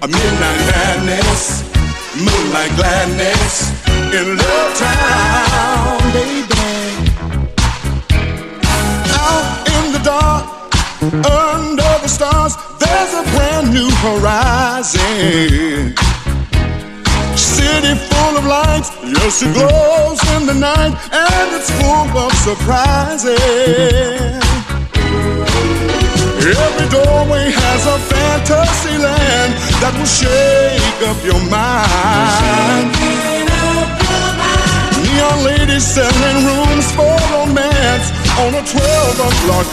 A midnight madness, moonlight gladness in Love Town, baby. Out in the dark, under the stars, there's a brand new horizon. City full of lights, yes, it glows in the night, and it's full of surprises. Every doorway has a fantasy land that will shake up your mind. Neon ladies selling rooms for romance on a 12 o'clock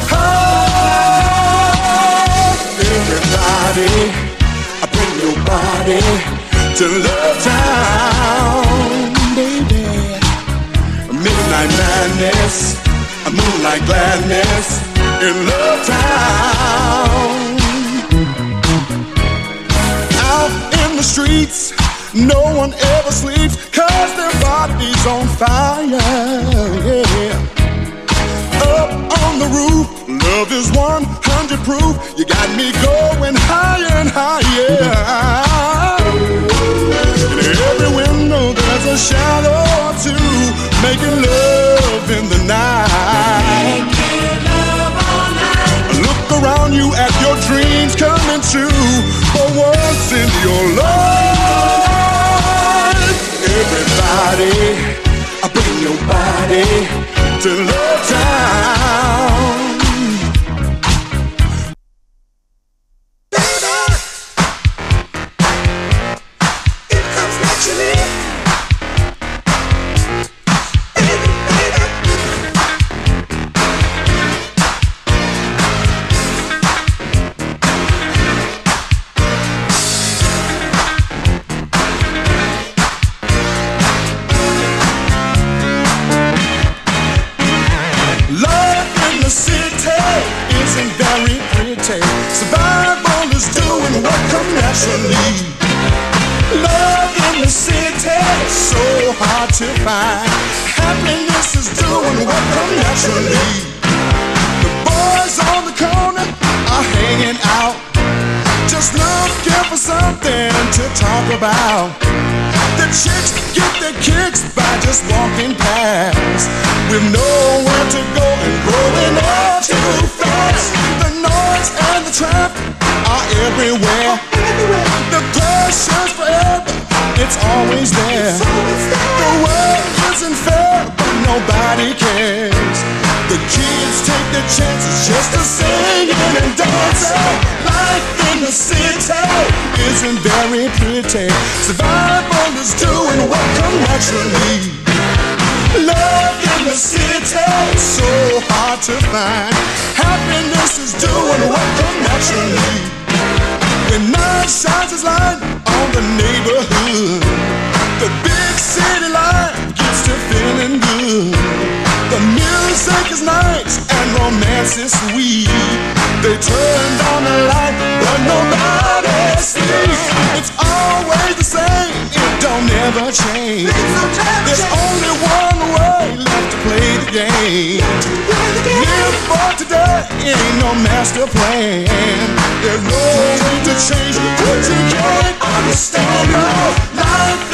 high. Everybody, bring your body to Love Town, baby. Midnight madness, moonlight gladness in Love Town. Out in the streets, no one ever sleeps, 'cause their body's on fire, yeah. Up on the roof, love is 100 proof. You got me going higher and higher. In every window there's a shadow or two, making love in the night. Look around you at your dreams coming true for once in your life. Everybody, bring your body to Love Town. It comes naturally. Survival is doing what comes naturally. Love in the city, so hard to find. Happiness is doing what comes naturally. The boys on the corner are hanging out, just looking for something to talk about. The chicks get their kicks by just walking past, with nowhere to go and growing up too fast. The noise and the traffic are everywhere. The pressure's forever, it's always there. The world isn't fair, but nobody cares. The kids take their chances just to sing and dance. Life in the city isn't very pretty. Survival is doing what comes naturally. Love in the city, so hard to find. Happiness is doing what comes naturally. When night shines its light on the neighborhood, the big city life gets to feeling good. The music is nice and romance is sweet. They turned on the light, but nobody sleeps. It's always the same, it don't ever change. There's only one way left to play the game. Live for today, ain't no master plan. There's no way to change what you can't understand.